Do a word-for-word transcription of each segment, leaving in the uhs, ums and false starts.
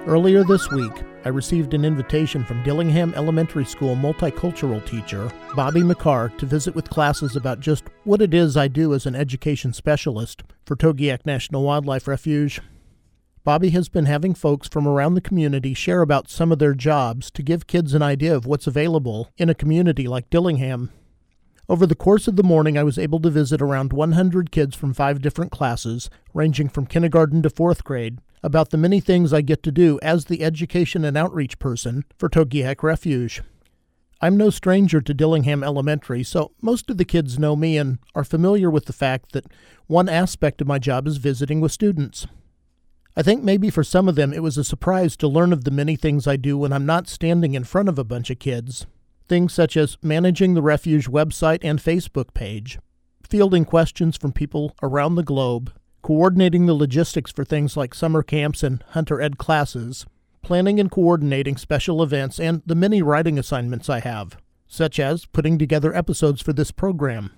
Earlier this week, I received an invitation from Dillingham Elementary School multicultural teacher, Bobby McCarr, to visit with classes about just what it is I do as an education specialist for Togiak National Wildlife Refuge. Bobby has been having folks from around the community share about some of their jobs to give kids an idea of what's available in a community like Dillingham. Over the course of the morning, I was able to visit around one hundred kids from five different classes, ranging from kindergarten to fourth grade, about the many things I get to do as the education and outreach person for Togiak Refuge. I'm no stranger to Dillingham Elementary, so most of the kids know me and are familiar with the fact that one aspect of my job is visiting with students. I think maybe for some of them it was a surprise to learn of the many things I do when I'm not standing in front of a bunch of kids. Things such as managing the Refuge website and Facebook page, fielding questions from people around the globe, coordinating the logistics for things like summer camps and hunter ed classes, planning and coordinating special events, and the many writing assignments I have, such as putting together episodes for this program.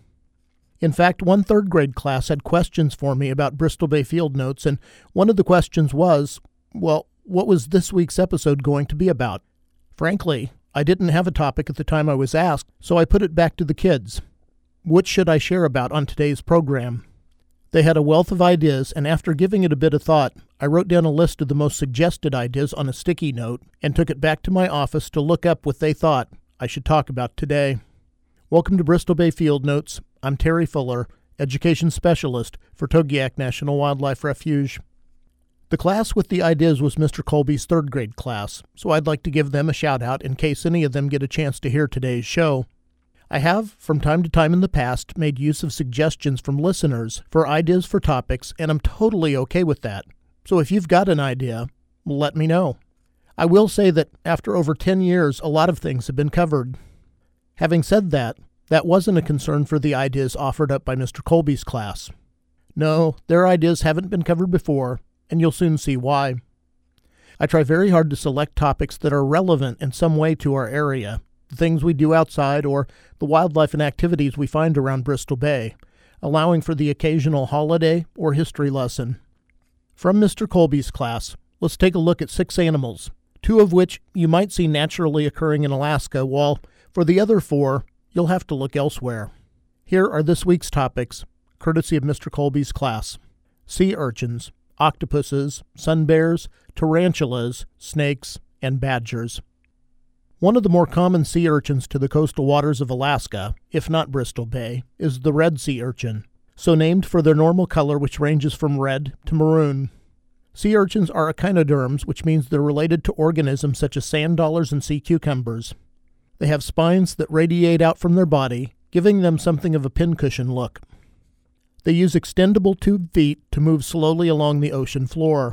In fact, one third grade class had questions for me about Bristol Bay Field Notes, and one of the questions was, well, what was this week's episode going to be about? Frankly, I didn't have a topic at the time I was asked, so I put it back to the kids. What should I share about on today's program? They had a wealth of ideas, and after giving it a bit of thought, I wrote down a list of the most suggested ideas on a sticky note and took it back to my office to look up what they thought I should talk about today. Welcome to Bristol Bay Field Notes. I'm Terry Fuller, Education Specialist for Togiak National Wildlife Refuge. The class with the ideas was Mister Colby's third grade class, so I'd like to give them a shout out in case any of them get a chance to hear today's show. I have, from time to time in the past, made use of suggestions from listeners for ideas for topics, and I'm totally okay with that. So if you've got an idea, let me know. I will say that after over ten years, a lot of things have been covered. Having said that, that wasn't a concern for the ideas offered up by Mister Colby's class. No, their ideas haven't been covered before, and you'll soon see why. I try very hard to select topics that are relevant in some way to our area, the things we do outside, or the wildlife and activities we find around Bristol Bay, allowing for the occasional holiday or history lesson. From Mister Colby's class, let's take a look at six animals, two of which you might see naturally occurring in Alaska, while for the other four, you'll have to look elsewhere. Here are this week's topics, courtesy of Mister Colby's class: sea urchins, octopuses, sun bears, tarantulas, snakes, and badgers. One of the more common sea urchins to the coastal waters of Alaska, if not Bristol Bay, is the red sea urchin, so named for their normal color, which ranges from red to maroon. Sea urchins are echinoderms, which means they're related to organisms such as sand dollars and sea cucumbers. They have spines that radiate out from their body, giving them something of a pincushion look. They use extendable tube feet to move slowly along the ocean floor.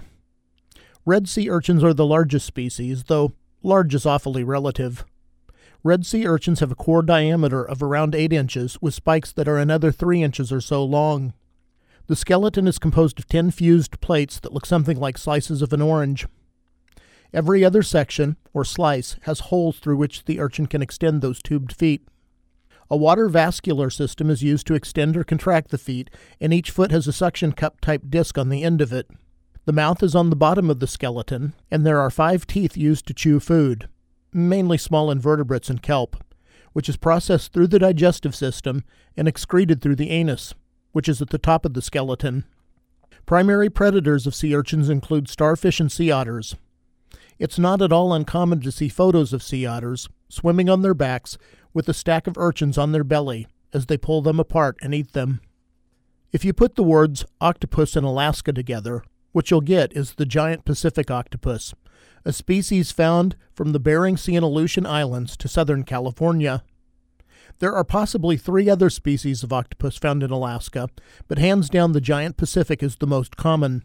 Red sea urchins are the largest species, though large is awfully relative. Red sea urchins have a core diameter of around eight inches, with spikes that are another three inches or so long. The skeleton is composed of ten fused plates that look something like slices of an orange. Every other section, or slice, has holes through which the urchin can extend those tubed feet. A water vascular system is used to extend or contract the feet, and each foot has a suction cup-type disc on the end of it. The mouth is on the bottom of the skeleton, and there are five teeth used to chew food, mainly small invertebrates and kelp, which is processed through the digestive system and excreted through the anus, which is at the top of the skeleton. Primary predators of sea urchins include starfish and sea otters. It's not at all uncommon to see photos of sea otters swimming on their backs with a stack of urchins on their belly as they pull them apart and eat them. If you put the words octopus and Alaska together, what you'll get is the giant Pacific octopus, a species found from the Bering Sea and Aleutian Islands to southern California. There are possibly three other species of octopus found in Alaska, but hands down the giant Pacific is the most common.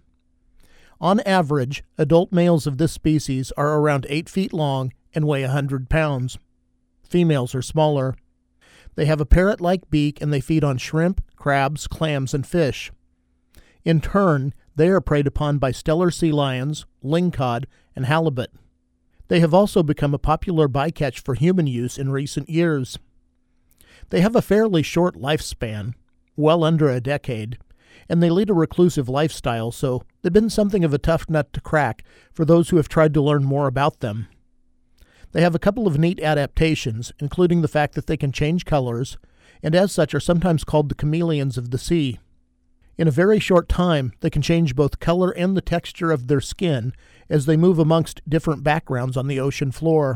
On average, adult males of this species are around eight feet long and weigh one hundred pounds. Females are smaller. They have a parrot-like beak and they feed on shrimp, crabs, clams, and fish. In turn, they are preyed upon by stellar sea lions, lingcod, and halibut. They have also become a popular bycatch for human use in recent years. They have a fairly short lifespan, well under a decade, and they lead a reclusive lifestyle, so they've been something of a tough nut to crack for those who have tried to learn more about them. They have a couple of neat adaptations, including the fact that they can change colors, and as such are sometimes called the chameleons of the sea. In a very short time, they can change both color and the texture of their skin as they move amongst different backgrounds on the ocean floor.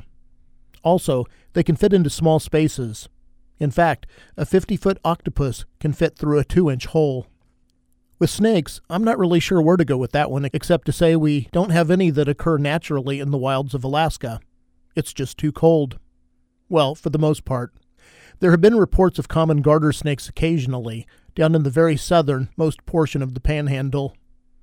Also, they can fit into small spaces. In fact, a fifty-foot octopus can fit through a two-inch hole. With snakes, I'm not really sure where to go with that one, except to say we don't have any that occur naturally in the wilds of Alaska. It's just too cold. Well, for the most part. There have been reports of common garter snakes occasionally, down in the very southernmost portion of the Panhandle.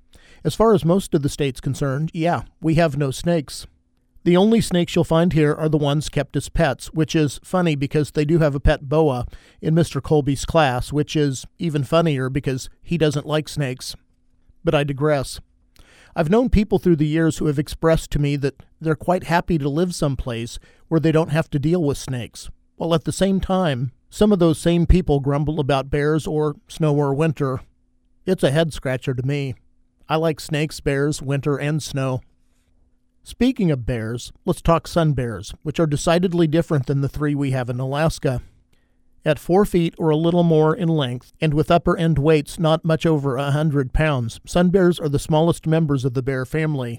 As far as most of the state's concerned, yeah, we have no snakes. The only snakes you'll find here are the ones kept as pets, which is funny because they do have a pet boa in Mister Colby's class, which is even funnier because he doesn't like snakes. But I digress. I've known people through the years who have expressed to me that they're quite happy to live someplace where they don't have to deal with snakes, while at the same time, some of those same people grumble about bears or snow or winter. It's a head-scratcher to me. I like snakes, bears, winter, and snow. Speaking of bears, let's talk sun bears, which are decidedly different than the three we have in Alaska. At four feet or a little more in length, and with upper end weights not much over a hundred pounds, sun bears are the smallest members of the bear family.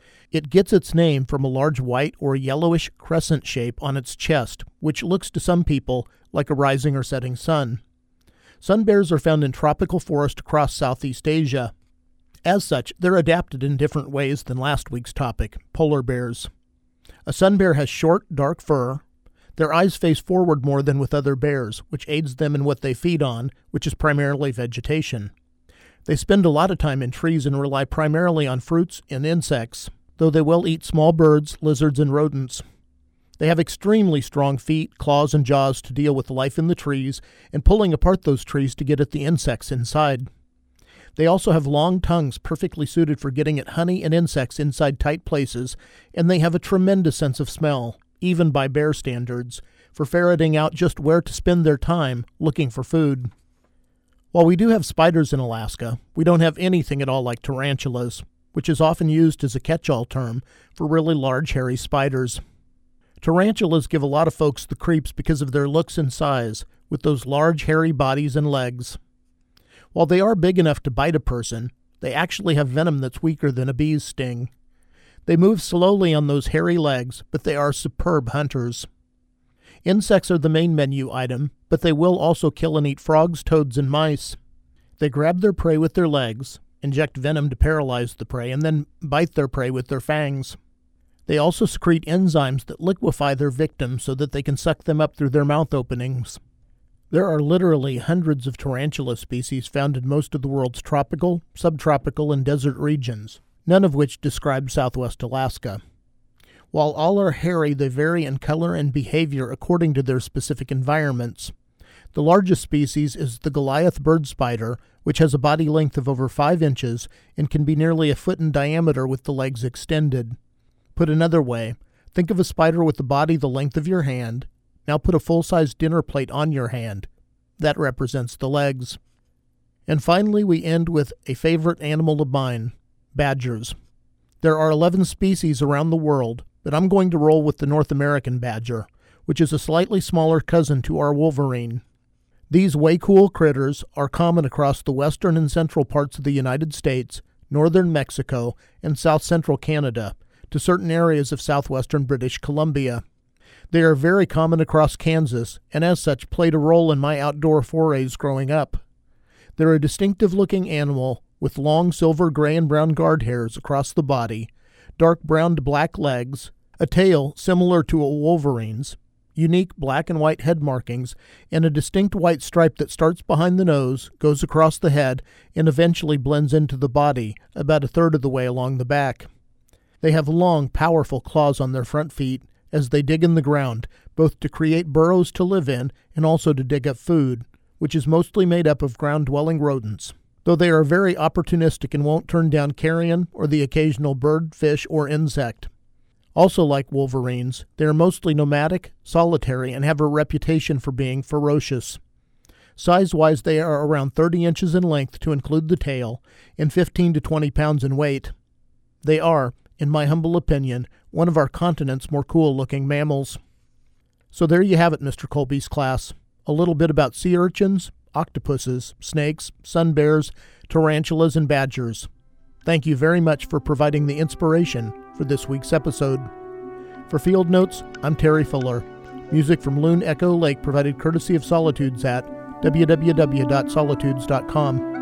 It gets its name from a large white or yellowish crescent shape on its chest, which looks to some people like a rising or setting sun. Sun bears are found in tropical forest across Southeast Asia. As such, they're adapted in different ways than last week's topic, polar bears. A sun bear has short, dark fur. Their eyes face forward more than with other bears, which aids them in what they feed on, which is primarily vegetation. They spend a lot of time in trees and rely primarily on fruits and insects, though they will eat small birds, lizards, and rodents. They have extremely strong feet, claws, and jaws to deal with life in the trees and pulling apart those trees to get at the insects inside. They also have long tongues perfectly suited for getting at honey and insects inside tight places, and they have a tremendous sense of smell, even by bear standards, for ferreting out just where to spend their time looking for food. While we do have spiders in Alaska, we don't have anything at all like tarantulas, which is often used as a catch-all term for really large hairy spiders. Tarantulas give a lot of folks the creeps because of their looks and size, with those large hairy bodies and legs. While they are big enough to bite a person, they actually have venom that's weaker than a bee's sting. They move slowly on those hairy legs, but they are superb hunters. Insects are the main menu item, but they will also kill and eat frogs, toads, and mice. They grab their prey with their legs, inject venom to paralyze the prey, and then bite their prey with their fangs. They also secrete enzymes that liquefy their victims so that they can suck them up through their mouth openings. There are literally hundreds of tarantula species found in most of the world's tropical, subtropical, and desert regions, none of which describe southwest Alaska. While all are hairy, they vary in color and behavior according to their specific environments. The largest species is the Goliath bird spider, which has a body length of over five inches and can be nearly a foot in diameter with the legs extended. Put another way, think of a spider with a body the length of your hand. Now put a full-size dinner plate on your hand. That represents the legs. And finally, we end with a favorite animal of mine, badgers. There are eleven species around the world, but I'm going to roll with the North American badger, which is a slightly smaller cousin to our wolverine. These way cool critters are common across the western and central parts of the United States, northern Mexico, and south-central Canada, to certain areas of southwestern British Columbia. They are very common across Kansas, and as such played a role in my outdoor forays growing up. They're a distinctive-looking animal with long silver, gray, and brown guard hairs across the body, dark brown to black legs, a tail similar to a wolverine's, unique black and white head markings, and a distinct white stripe that starts behind the nose, goes across the head, and eventually blends into the body, about a third of the way along the back. They have long, powerful claws on their front feet, as they dig in the ground, both to create burrows to live in and also to dig up food, which is mostly made up of ground-dwelling rodents, though they are very opportunistic and won't turn down carrion or the occasional bird, fish, or insect. Also like wolverines, they are mostly nomadic, solitary, and have a reputation for being ferocious. Size-wise, they are around thirty inches in length to include the tail, and fifteen to twenty pounds in weight. They are, in my humble opinion, one of our continent's more cool-looking mammals. So there you have it, Mister Colby's class. A little bit about sea urchins, octopuses, snakes, sun bears, tarantulas, and badgers. Thank you very much for providing the inspiration for this week's episode. For Field Notes, I'm Terry Fuller. Music from Loon Echo Lake provided courtesy of Solitudes at w w w dot solitudes dot com.